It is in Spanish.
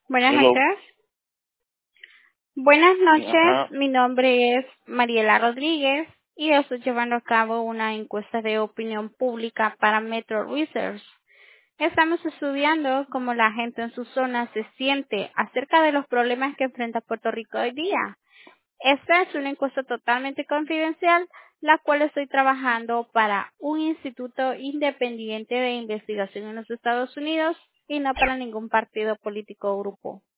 Buenas Hello. noches. Buenas noches, Ajá. mi nombre es Mariela Rodríguez y yo estoy llevando a cabo una encuesta de opinión pública para Metro Research. Estamos estudiando cómo la gente en su zona se siente acerca de los problemas que enfrenta Puerto Rico hoy día. Esta es una encuesta totalmente confidencial, la cual estoy trabajando para un instituto independiente de investigación en los Estados Unidos y no para ningún partido político o grupo.